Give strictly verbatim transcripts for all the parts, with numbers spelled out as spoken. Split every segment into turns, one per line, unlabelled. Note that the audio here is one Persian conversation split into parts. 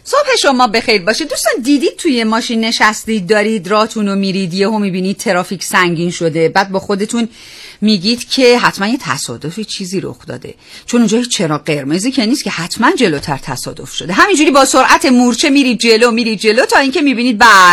صبح شما بخیر باشه. دوستان دیدید توی ماشین نشستید دارید راهتون رو میرید، یهو میبینید ترافیک سنگین شده، بعد با خودتون میگید که حتما یه تصادفی چیزی رخ داده، چون اونجا هیچ چراغ قرمزی که نیست که حتما جلوتر تصادف شده. همینجوری با سرعت مورچه میرید جلو میرید جلو تا اینکه میبینید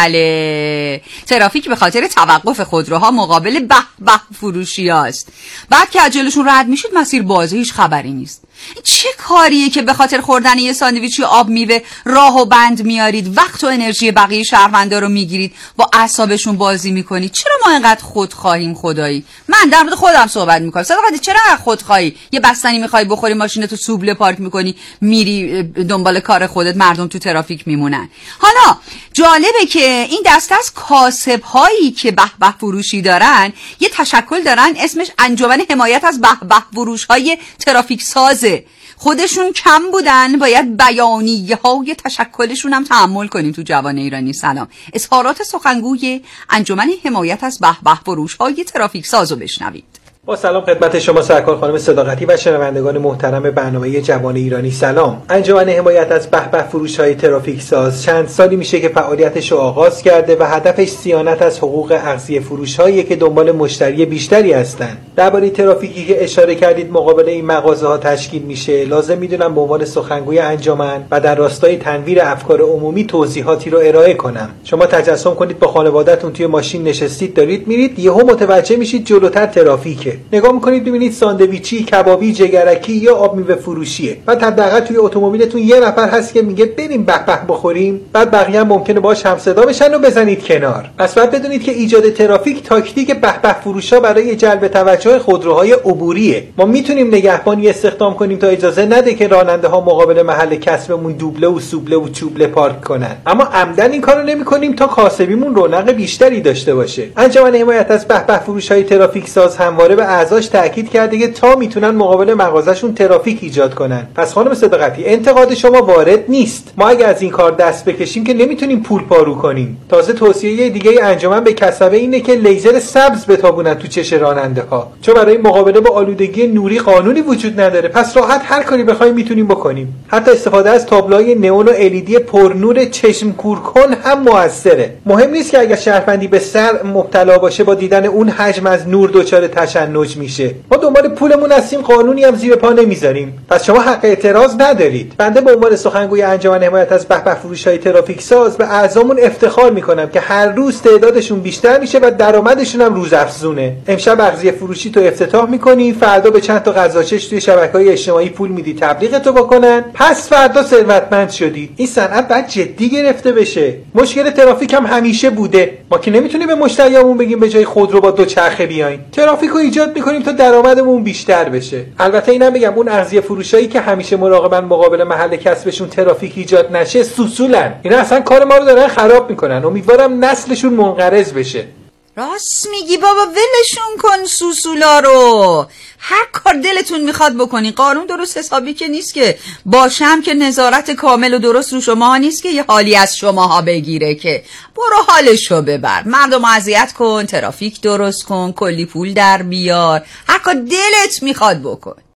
بله ترافیک به خاطر توقف خودروها مقابل به به فروشی هاست. بعد که از جلوشون رد میشید مسیر بازه، هیچ خبری نیست. چه کاریه که به خاطر خوردن یه ساندویچ یا آب میوه راه و بند میارید، وقت و انرژی بقیه شهروندا رو میگیرید، با اعصابشون بازی میکنید؟ چرا ما اینقدر خودخواهیم خدایی؟ من در مورد خودم صحبت میکنم. صدقاتی چرا اینقدر خودخواهی؟ یه بستنی میخوای بخوری ماشینتو سوبله پارک میکنی میری دنبال کار خودت، مردم تو ترافیک میمونن. حالا جالبه که این دسته از کاسب هایی که به به فروشی دارن یه تشکل دارن اسمش انجمن حمایت از به به فروش های ترافیک ساز. خودشون کم بودن، باید بیانیه های تشکلشون هم تحمل کنیم تو جوان ایرانی. سلام. اظهارات سخنگوی انجمن حمایت از به به فروش های ترافیک سازو بشنوید.
با سلام خدمت شما سرکار خانم صداقتی و شنوندگان محترم برنامه جوان ایرانی. سلام. انجمن حمایت از به به فروش‌های ترافیک ساز چند سالی میشه که فعالیتش رو آغاز کرده و هدفش صیانت از حقوق اغذیه فروش‌هایی که دنبال مشتری بیشتری هستن. درباره ترافیکی که اشاره کردید مقابل این مغازه‌ها تشکیل میشه، لازم میدونم به عنوان سخنگوی انجمن و در راستای تنویر افکار عمومی توضیحاتی رو ارائه کنم. شما تجسم کنید با خانواده‌تون توی ماشین نشستید دارید میرید، یهو متوجه میشید جلوتر ترافیکه. نگاه میکنید ببینید ساندویچی، کبابی، جگرکی یا آب میوه فروشیه. بعد حداقل توی اتومبیلتون یه نفر هست که میگه بریم به به بخوریم، بعد بقیه هم ممکنه باهاش هم صدا بشن و بزنید کنار. پس باید بدونید که ایجاد ترافیک تاکتیک به به فروشا برای جلب توجه خودروهای عبوریه. ما میتونیم نگهبانی استخدام کنیم تا اجازه نده که راننده ها مقابل محل کسبمون دوبله و سوبله و چوبله پارک کنن، اما عمدن این کارو نمیکنیم تا کاسبیمون رونق بیشتری داشته باشه. انجمن حمایت از به به فروش‌های ترافیک ساز همواره به اعضاش تاکید کرده که تا میتونن مقابل مغازه‌شون ترافیک ایجاد کنن. پس خانم صداقتی انتقاد شما وارد نیست. ما اگه از این کار دست بکشیم که نمیتونیم پول پارو کنیم. تازه توصیه دیگه انجمن به کسبه اینه که لیزر سبز بتابونن تو چش راننده ها، چون برای مقابله با آلودگی نوری قانونی وجود نداره. پس راحت هر کاری بخوایم میتونیم بکنیم. حتی استفاده از تابلوهای نئون و الیدی پرنور چشم کورکن هم موثره. مهم نیست که اگه شهروندی به سر مبتلا باشه با دیدن اون حجم از نور دچار تشنج میشه. ما دنبال پولمون هستیم، قانونی هم زیر پا نمیذاریم. پس شما حق اعتراض ندارید. بنده به عنوان سخنگوی انجمن حمایت از به به فروش‌های ترافیک ساز به اعضامون افتخار میکنم که هر روز تعدادشون بیشتر میشه و درآمدشون هم روزافزونه. امشب اغذیه فروشی تو افتتاح میکنی، فردا به چند تا غذاچش توی شبکه‌های اجتماعی پول میدی تبلیغتو بکنن، پس فردا ثروتمند شدی. این صنعت باید جدی گرفته بشه. مشکل ترافیک هم همیشه بوده. ما که نمیتونیم به مشتریامون بگیم به جای خودرو با دو چرخه بیاین. ترافیکو ایجاد میکنیم تا درآمدمون بیشتر بشه. البته اینم بگم اون اغذیه فروشایی که همیشه مراقبن مقابل محل کسبشون ترافیک ایجاد نشه سوسولن. اینا اصلا کار ما رو دارن خراب میکنن. امیدوارم نسلشون منقرض بشه.
راست میگی بابا، ولشون کن سوسولا رو. هر کار دلتون میخواد بکنی. قانون درست حسابی که نیست که باشم که نظارت کامل و درست رو شما نیست که یه حالی از شماها بگیره که برو حالشو ببر. مردم اذیت کن، ترافیک درست کن، کلی پول در بیار، هر کار دلت میخواد بکن.